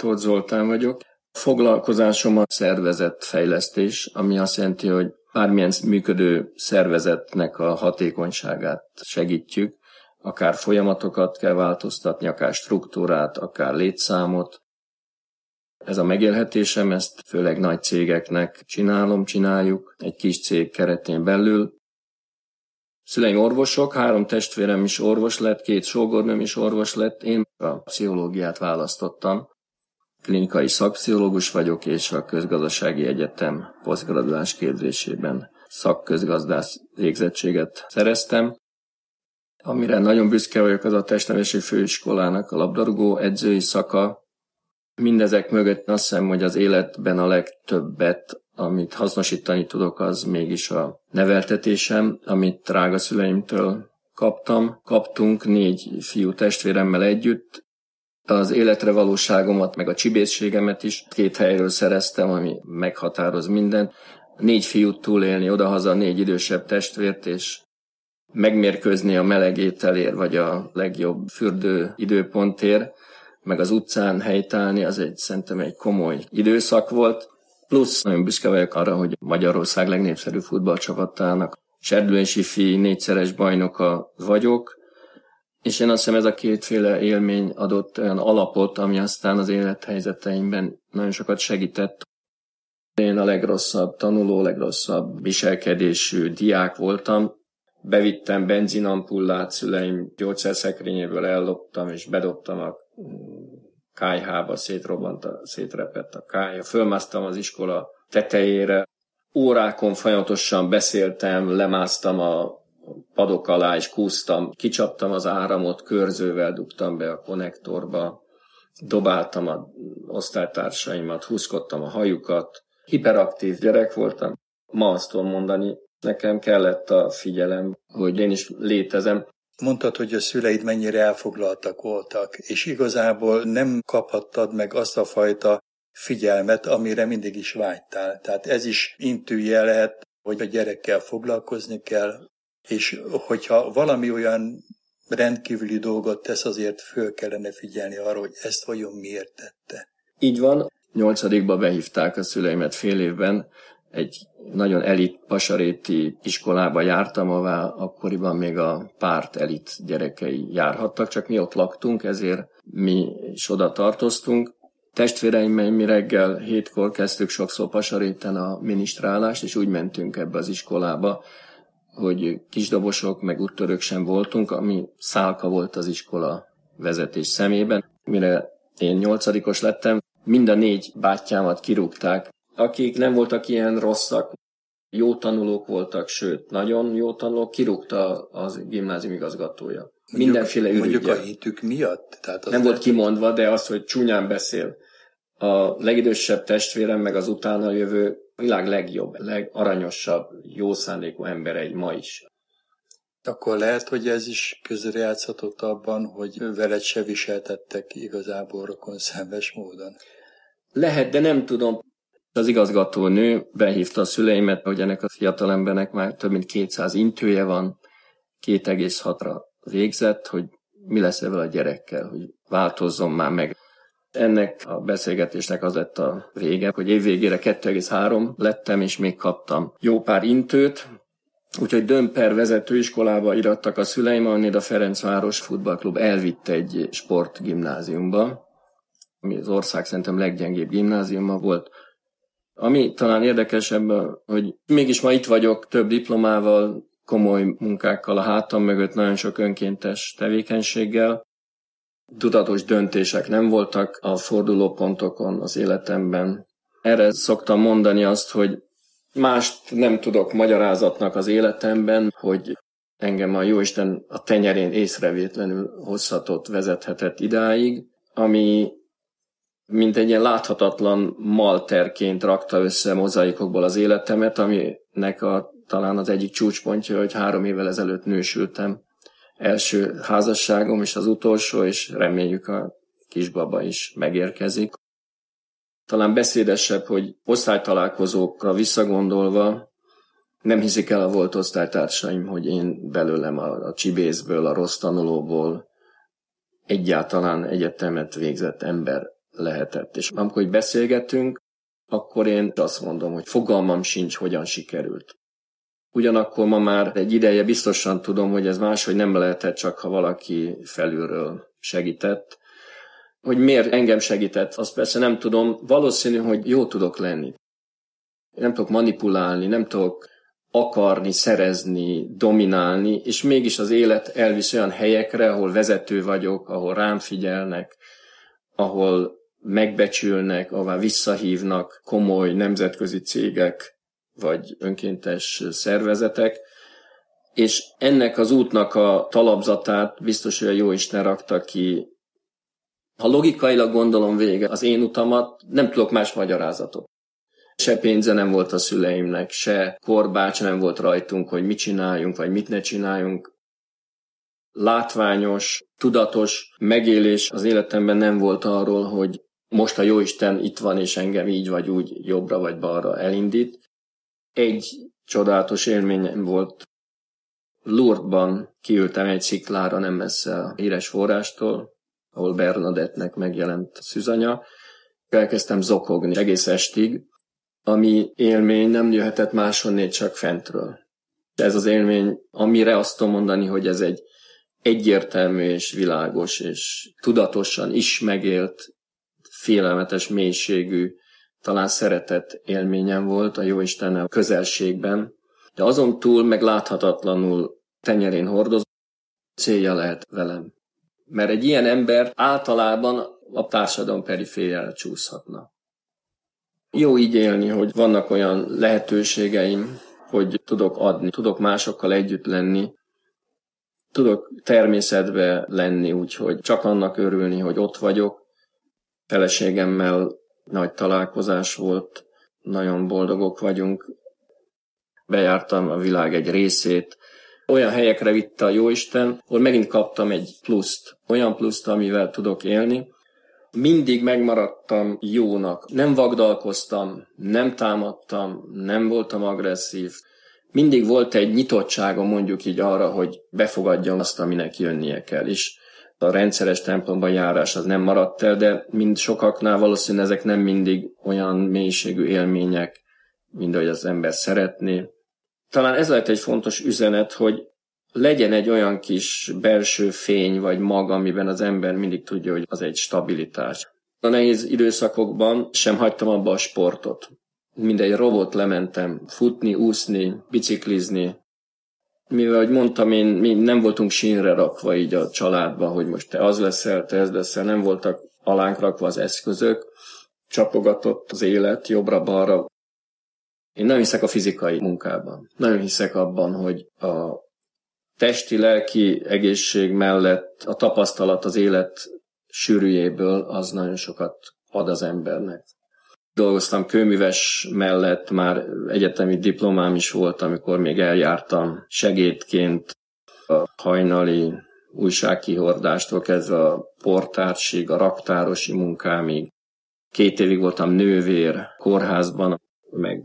Tóth Zoltán vagyok. Foglalkozásom a szervezetfejlesztés, ami azt jelenti, hogy bármilyen működő szervezetnek a hatékonyságát segítjük, akár folyamatokat kell változtatni, akár struktúrát, akár létszámot. Ez a megélhetésem, ezt főleg nagy cégeknek csináljuk, egy kis cég keretén belül. Szüleim orvosok, 3 testvérem is orvos lett, 2 sógornőm is orvos lett, én a pszichológiát választottam. Klinikai szakpszichológus vagyok, és a Közgazdasági Egyetem posztgraduális képzésében szakközgazdász végzettséget szereztem. Amire nagyon büszke vagyok, az a Testnevelési Főiskolának a labdarúgó edzői szaka. Mindezek mögött azt hiszem, hogy az életben a legtöbbet, amit hasznosítani tudok, az mégis a neveltetésem, amit drága szüleimtől kaptunk 4 fiú testvéremmel együtt. Az életre valóságomat, meg a csibészségemet is 2 helyről szereztem, ami meghatároz mindent. 4 fiút túlélni, odahaza 4 idősebb testvért, és megmérkőzni a meleg ételért, vagy a legjobb fürdő időpontért, meg az utcán helytállni, az szerintem egy komoly időszak volt. Plusz nagyon büszke vagyok arra, hogy Magyarország legnépszerűbb futballcsapatának serdülési fi 4-szeres bajnoka vagyok, és én azt hiszem, ez a 2 élmény adott olyan alapot, ami aztán az élethelyzeteimben nagyon sokat segített. Én a legrosszabb tanuló, legrosszabb viselkedésű diák voltam. Bevittem benzinampullát, szüleim gyógyszerszekrényéből elloptam, és bedobtam a kályhába, szétrepett a kályha. Fölmásztam az iskola tetejére, órákon folyamatosan beszéltem, lemásztam a padok alá, és kúsztam, kicsaptam az áramot, körzővel dugtam be a konnektorba, dobáltam az osztálytársaimat, húzkodtam a hajukat. Hiperaktív gyerek voltam. Ma azt tudom mondani, nekem kellett a figyelem, hogy én is létezem. Mondtad, hogy a szüleid mennyire elfoglaltak voltak, és igazából nem kaphattad meg azt a fajta figyelmet, amire mindig is vágytál. Tehát ez is intője lehet, hogy a gyerekkel foglalkozni kell, és hogyha valami olyan rendkívüli dolgot tesz, azért föl kellene figyelni arra, hogy ezt vajon miért tette. Így van. 8-ba behívták a szüleimet fél évben, egy nagyon elit pasaréti iskolába jártam, ahová akkoriban még a párt elit gyerekei járhattak, csak mi ott laktunk, ezért mi is oda tartoztunk. Testvéreimmel mi reggel 7-kor kezdtük sokszor Pasaréten a minisztrálást, és úgy mentünk ebbe az iskolába, hogy kisdobosok, meg úttörők sem voltunk, ami szálka volt az iskola vezetés szemében. Mire én 8-os lettem, mind a 4 bátyámat kirúgták, akik nem voltak ilyen rosszak, jó tanulók voltak, sőt, nagyon jó tanulók, kirúgta az gimnázium igazgatója. Mindenféle ürüggyel. Mondjuk a hitük miatt? Tehát nem volt kimondva, de az, hogy csúnyán beszél. A legidősebb testvérem, meg az utána jövő világ legjobb, legaranyosabb, jó szándékú emberei ma is. Akkor lehet, hogy ez is közrejátszhatott abban, hogy veled se viseltettek igazából rokonszenves módon. Lehet, de nem tudom. Az igazgatónő behívta a szüleimet, hogy ennek a fiatalembernek már több mint 200 intője van, 2,6-ra végzett, hogy mi lesz ezzel a gyerekkel, hogy változzon már meg. Ennek a beszélgetésnek az lett a vége, hogy évvégére 2,3 lettem, és még kaptam jó pár intőt, úgyhogy Dömper vezetőiskolába irattak a szüleim, ahonnan a Ferencváros futballklub elvitt egy sportgimnáziumba, ami az ország szerintem leggyengébb gimnáziuma volt. Ami talán érdekesebb, hogy mégis ma itt vagyok több diplomával, komoly munkákkal a hátam mögött, nagyon sok önkéntes tevékenységgel. Tudatos döntések nem voltak a fordulópontokon az életemben. Erre szoktam mondani azt, hogy mást nem tudok magyarázatnak az életemben, hogy engem a Jóisten a tenyerén észrevétlenül hozhatott, vezethetett idáig, ami mint egy ilyen láthatatlan malterként rakta össze mozaikokból az életemet, aminek talán az egyik csúcspontja, hogy 3 évvel ezelőtt nősültem. Első házasságom és az utolsó, és reméljük a kisbaba is megérkezik. Talán beszédesebb, hogy osztálytalálkozókra visszagondolva nem hiszik el a volt osztálytársaim, hogy én belőlem a csibészből, a rossz tanulóból egyáltalán egyetemet végzett ember lehetett. És amikor beszélgetünk, akkor én azt mondom, hogy fogalmam sincs, hogyan sikerült. Ugyanakkor ma már egy ideje biztosan tudom, hogy ez máshogy nem lehetett, csak ha valaki felülről segített. Hogy miért engem segített, azt persze nem tudom. Valószínű, hogy jó tudok lenni. Nem tudok manipulálni, nem tudok akarni, szerezni, dominálni, és mégis az élet elvisz olyan helyekre, ahol vezető vagyok, ahol rám figyelnek, ahol megbecsülnek, ahová visszahívnak komoly nemzetközi cégek, vagy önkéntes szervezetek, és ennek az útnak a talapzatát biztos, hogy a Jóisten rakta ki. Ha logikailag gondolom végig az én utamat, nem tudok más magyarázatot. Se pénze nem volt a szüleimnek, se korbács nem volt rajtunk, hogy mit csináljunk, vagy mit ne csináljunk. Látványos, tudatos megélés az életemben nem volt arról, hogy most a Jóisten itt van, és engem így vagy úgy jobbra vagy balra elindít. Egy csodálatos élményem volt. Lourdesban kiültem egy sziklára nem messze a híres forrástól, ahol Bernadettnek megjelent szűzanya. Elkezdtem zokogni egész estig, ami élmény nem jöhetett máshonnét, csak fentről. Ez az élmény, amire azt tudom mondani, hogy ez egy egyértelmű és világos és tudatosan is megélt, félelmetes mélységű, talán szeretett élményem volt a Jóistennel közelségben, de azon túl meg láthatatlanul tenyerén hordozó célja lehet velem. Mert egy ilyen ember általában a társadalom perifériára csúszhatna. Jó így élni, hogy vannak olyan lehetőségeim, hogy tudok adni, tudok másokkal együtt lenni, tudok természetbe lenni, úgyhogy csak annak örülni, hogy ott vagyok. Feleségemmel nagy találkozás volt, nagyon boldogok vagyunk. Bejártam a világ egy részét. Olyan helyekre vitte a Jóisten, ahol megint kaptam egy pluszt, olyan pluszt, amivel tudok élni. Mindig megmaradtam jónak. Nem vagdalkoztam, nem támadtam, nem voltam agresszív. Mindig volt egy nyitottságom mondjuk így arra, hogy befogadjam azt, aminek jönnie kell is. A rendszeres templomban járás az nem maradt el, de mind sokaknál valószínűleg ezek nem mindig olyan mélységű élmények, mint ahogy az ember szeretné. Talán ez lehet egy fontos üzenet, hogy legyen egy olyan kis belső fény vagy mag, amiben az ember mindig tudja, hogy az egy stabilitás. A nehéz időszakokban sem hagytam abba a sportot. Mindegy robot lementem futni, úszni, biciklizni. Mivel, ahogy mondtam, mi nem voltunk sínre rakva így a családban, hogy most te az leszel, te ez leszel, nem voltak alánk rakva az eszközök, csapogatott az élet jobbra-balra. Én nem hiszek a fizikai munkában. Nagyon hiszek abban, hogy a testi-lelki egészség mellett a tapasztalat az élet sűrűjéből az nagyon sokat ad az embernek. Dolgoztam kőműves mellett, már egyetemi diplomám is volt, amikor még eljártam segédként a hajnali újságkihordástól kezdve a portársig, a raktárosi munkámig. 2 évig voltam nővér kórházban, meg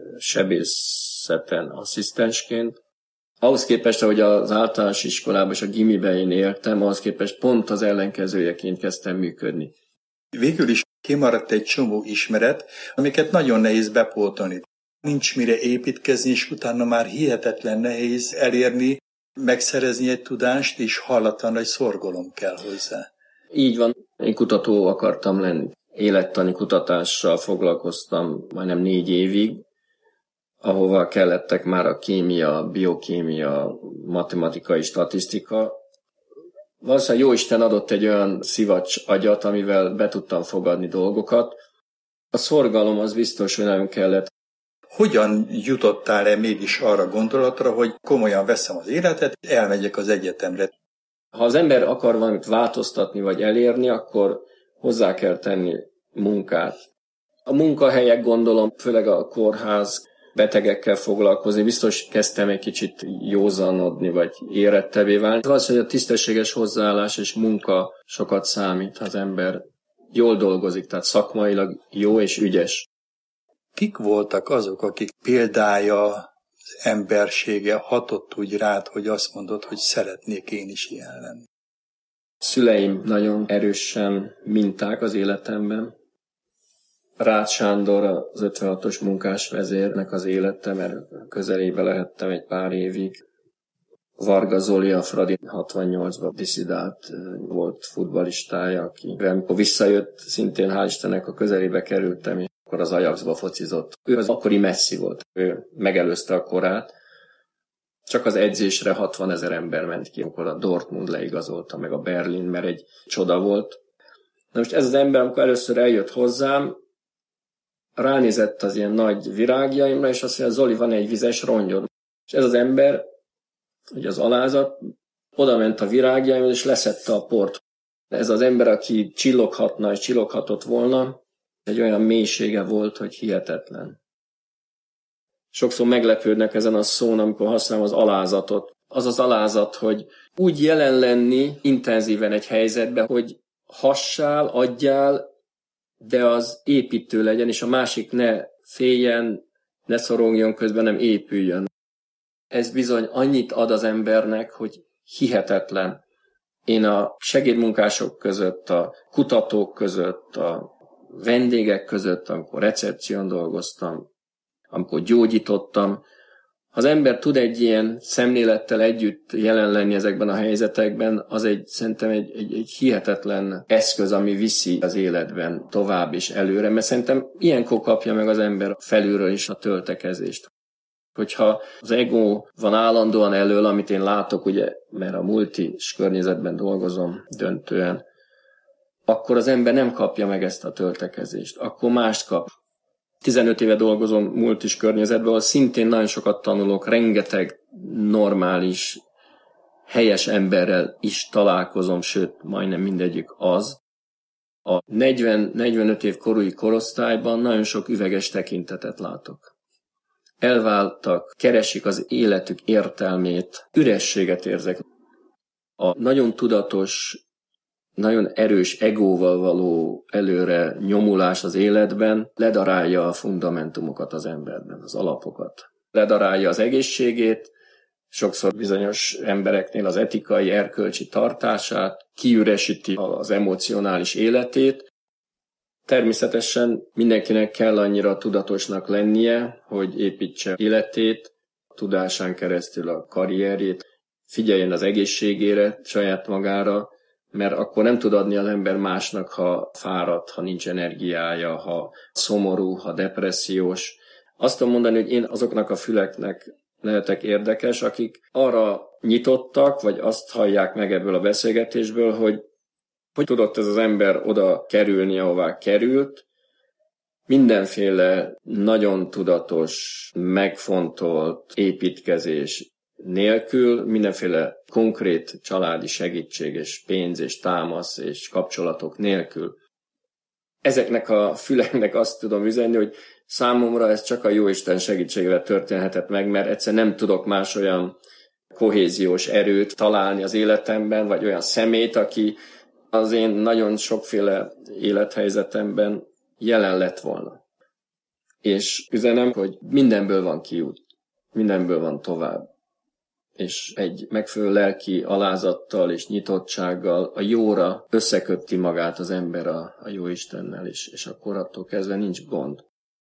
sebészeten asszisztensként. Ahhoz képest, hogy az általános iskolában és a gimiben én éltem, ahhoz képest pont az ellenkezőjeként kezdtem működni. Végül is kimaradt egy csomó ismeret, amiket nagyon nehéz bepótolni. Nincs mire építkezni, és utána már hihetetlen nehéz elérni, megszerezni egy tudást, és hallatlan nagy szorgalom kell hozzá. Így van, én kutató akartam lenni. Élettani kutatással foglalkoztam majdnem 4 évig, ahova kellettek már a kémia, biokémia, matematikai statisztika. Valószínűleg Jóisten adott egy olyan szivacs agyat, amivel be tudtam fogadni dolgokat. A szorgalom az biztos, hogy nagyon kellett. Hogyan jutottál-e mégis arra gondolatra, hogy komolyan veszem az életet, elmegyek az egyetemre? Ha az ember akar valamit változtatni vagy elérni, akkor hozzá kell tenni munkát. A munkahelyek, gondolom, főleg a kórház, betegekkel foglalkozni, biztos kezdtem egy kicsit józanodni, vagy érettebbé válni. Az, hogy a tisztességes hozzáállás és munka sokat számít, ha az ember jól dolgozik, tehát szakmailag jó és ügyes. Kik voltak azok, akik példája az embersége hatott úgy rád, hogy azt mondod, hogy szeretnék én is ilyen lenni? Szüleim nagyon erősen minták az életemben. Rácz Sándor az 56-os munkásvezérnek az élete, mert közelébe lehettem egy pár évig. Varga Zoli, a Fradi 68-ban disszidált volt futballistája, aki amikor visszajött, szintén hál' Istennek a közelébe kerültem, és akkor az Ajaxba focizott. Ő az akkori Messi volt, ő megelőzte a korát. Csak az edzésre 60 000 ember ment ki, amikor a Dortmund leigazolta, meg a Berlin, mert egy csoda volt. Na most ez az ember, amikor először eljött hozzám, ránézett az ilyen nagy virágjaimra, és azt mondja, Zoli, van egy vizes rongyod. És ez az ember, ugye az alázat, oda ment a virágjaimhoz, és leszedte a port. Ez az ember, aki csilloghatna, és csilloghatott volna, egy olyan mélysége volt, hogy hihetetlen. Sokszor meglepődnek ezen a szón, amikor használom az alázatot. Az az alázat, hogy úgy jelen lenni intenzíven egy helyzetben, hogy hassál, adjál, de az építő legyen, és a másik ne féljen, ne szorongjon közben, nem épüljön. Ez bizony annyit ad az embernek, hogy hihetetlen. Én a segédmunkások között, a kutatók között, a vendégek között, amikor recepción dolgoztam, amikor gyógyítottam, ha az ember tud egy ilyen szemlélettel együtt jelen lenni ezekben a helyzetekben, az szerintem egy hihetetlen eszköz, ami viszi az életben tovább és előre, mert szerintem ilyenkor kapja meg az ember felülről is a töltekezést. Hogyha az ego van állandóan elől, amit én látok, ugye, mert a multis környezetben dolgozom döntően, akkor az ember nem kapja meg ezt a töltekezést, akkor mást kap. 15 éve dolgozom multis környezetben, ahol szintén nagyon sokat tanulok, rengeteg normális, helyes emberrel is találkozom, sőt, majdnem mindegyik az. A 40-45 év korúi korosztályban nagyon sok üveges tekintetet látok. Elváltak, keresik az életük értelmét, ürességet érzek. A nagyon tudatos, nagyon erős egóval való előre nyomulás az életben ledarálja a fundamentumokat az emberben, az alapokat. Ledarálja az egészségét, sokszor bizonyos embereknél az etikai, erkölcsi tartását, kiüresíti az emocionális életét. Természetesen mindenkinek kell annyira tudatosnak lennie, hogy építse életét, tudásán keresztül a karrierjét, figyeljen az egészségére, saját magára, mert akkor nem tud adni az ember másnak, ha fáradt, ha nincs energiája, ha szomorú, ha depressziós. Azt tudom mondani, hogy én azoknak a füleknek lehetek érdekes, akik arra nyitottak, vagy azt hallják meg ebből a beszélgetésből, hogy tudott ez az ember oda kerülni, ahová került, mindenféle nagyon tudatos, megfontolt építkezés nélkül, mindenféle konkrét családi segítség és pénz és támasz és kapcsolatok nélkül. Ezeknek a füleknek azt tudom üzenni, hogy számomra ez csak a Jóisten segítségével történhetett meg, mert egyszer nem tudok más olyan kohéziós erőt találni az életemben, vagy olyan szemét, aki az én nagyon sokféle élethelyzetemben jelen lett volna. És üzenem, hogy mindenből van kiút, mindenből van tovább. És egy megfelelő lelki alázattal és nyitottsággal a jóra összeköti magát az ember a Jóistennel, és akkor attól kezdve nincs gond.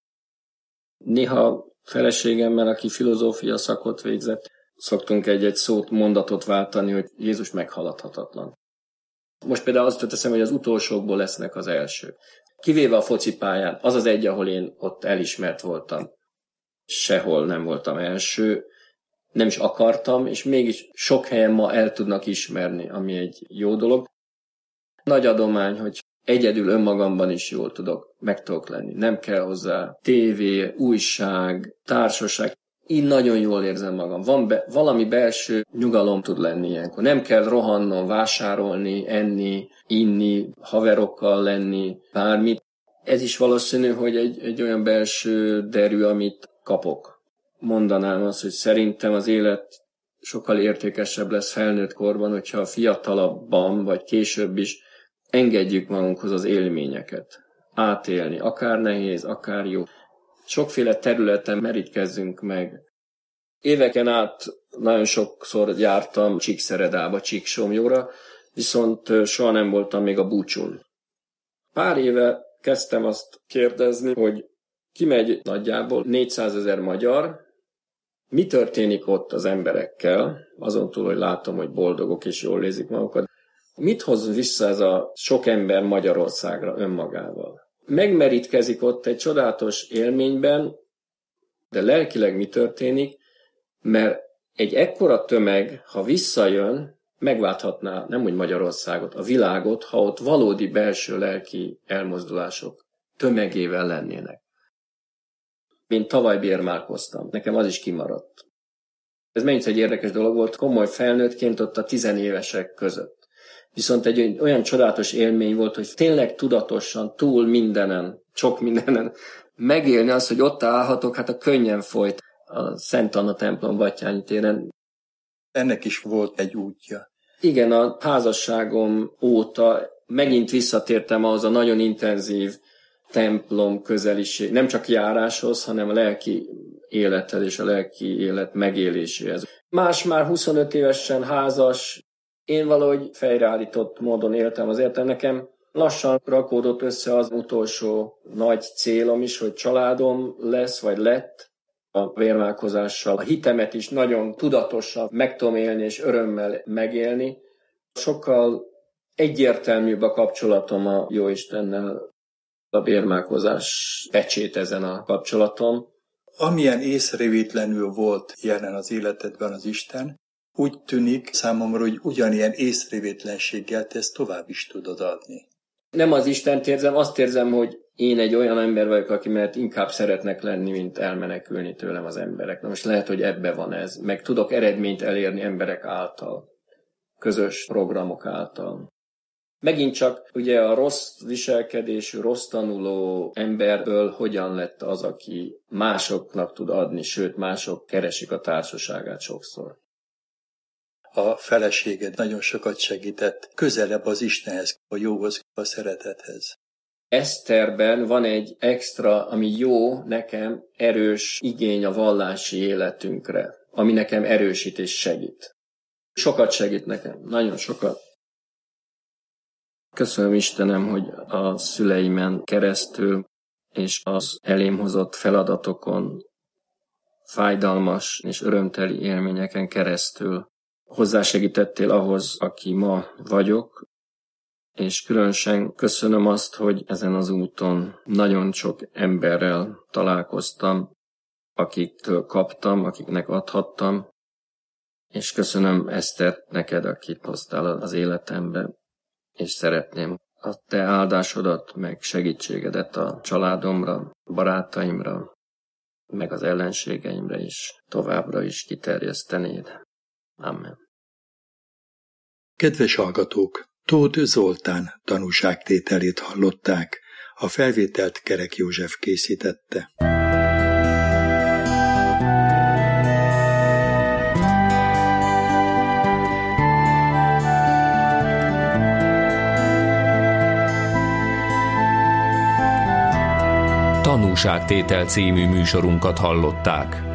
Néha feleségemmel, aki filozófia szakot végzett, szoktunk egy szót, mondatot váltani, hogy Jézus meghaladhatatlan. Most például azt teszem, hogy az utolsókból lesznek az elsők. Kivéve a focipályán, az az egy, ahol én ott elismert voltam. Sehol nem voltam első, nem is akartam, és mégis sok helyen ma el tudnak ismerni, ami egy jó dolog. Nagy adomány, hogy egyedül önmagamban is jól meg tudok lenni. Nem kell hozzá tévé, újság, társaság. Így nagyon jól érzem magam. Van valami belső nyugalom tud lenni ilyenkor. Nem kell rohannom, vásárolni, enni, inni, haverokkal lenni, bármit. Ez is valószínű, hogy egy olyan belső derű, amit kapok. Mondanám azt, hogy szerintem az élet sokkal értékesebb lesz felnőtt korban, hogyha fiatalabban, vagy később is engedjük magunkhoz az élményeket. Átélni, akár nehéz, akár jó. Sokféle területen merítkezzünk meg. Éveken át nagyon sokszor jártam Csíkszeredába, Csíksomjóra, viszont soha nem voltam még a búcsun. Pár éve kezdtem azt kérdezni, hogy kimegy nagyjából 400 000 magyar, mi történik ott az emberekkel, azon túl, hogy látom, hogy boldogok és jól érzik magukat. Mit hoz vissza ez a sok ember Magyarországra önmagával? Megmerítkezik ott egy csodálatos élményben, de lelkileg mi történik, mert egy ekkora tömeg, ha visszajön, megválthatná nem úgy Magyarországot, a világot, ha ott valódi belső lelki elmozdulások tömegével lennének. Én tavaly bérmálkoztam, nekem az is kimaradt. Ez megint egy érdekes dolog volt, komoly felnőttként ott a 10 évesek között. Viszont egy olyan csodálatos élmény volt, hogy tényleg tudatosan, túl mindenen, sok mindenen megélni azt, hogy ott állhatok, hát a könnyen folyt a Szent Anna templom Batthyány téren. Ennek is volt egy útja. Igen, a házasságom óta megint visszatértem ahhoz a nagyon intenzív templom közeliség, nem csak járáshoz, hanem a lelki élethez és a lelki élet megéléséhez. Más már 25 évesen házas, én valahogy fejreállított módon éltem az életem. Nekem lassan rakódott össze az utolsó nagy célom is, hogy családom lesz, vagy lett a vérmálkozással. A hitemet is nagyon tudatosan meg tudom élni és örömmel megélni. Sokkal egyértelműbb a kapcsolatom a Jóistennel, a vérmálkozás pecsét ezen a kapcsolaton. Amilyen észrevétlenül volt jelen az életedben az Isten, úgy tűnik számomra, hogy ugyanilyen észrevétlenséggel te ezt tovább is tudod adni. Nem az Istent érzem, azt érzem, hogy én egy olyan ember vagyok, aki mert inkább szeretnek lenni, mint elmenekülni tőlem az emberek. Na most lehet, hogy ebbe van ez. Meg tudok eredményt elérni emberek által, közös programok által. Megint csak ugye a rossz viselkedésű, rossz tanuló emberből hogyan lett az, aki másoknak tud adni, sőt mások keresik a társaságát sokszor. A feleséged nagyon sokat segített közelebb az Istenhez, a jóhoz, a szeretethez. Eszterben van egy extra, ami jó nekem, erős igény a vallási életünkre, ami nekem erősít és segít. Sokat segít nekem, nagyon sokat. Köszönöm Istenem, hogy a szüleimen keresztül és az elém hozott feladatokon, fájdalmas és örömteli élményeken keresztül hozzásegítettél ahhoz, aki ma vagyok, és különösen köszönöm azt, hogy ezen az úton nagyon sok emberrel találkoztam, akiktől kaptam, akiknek adhattam, és köszönöm Eszter neked, akit hoztál az életembe, és szeretném a te áldásodat, meg segítségedet a családomra, barátaimra, meg az ellenségeimre is továbbra is kiterjesztenéd. Amen. Kedves hallgatók! Tóth Zoltán tanúságtételét hallották, a felvételt Kerek József készítette. Tanúságtétel című műsorunkat hallották.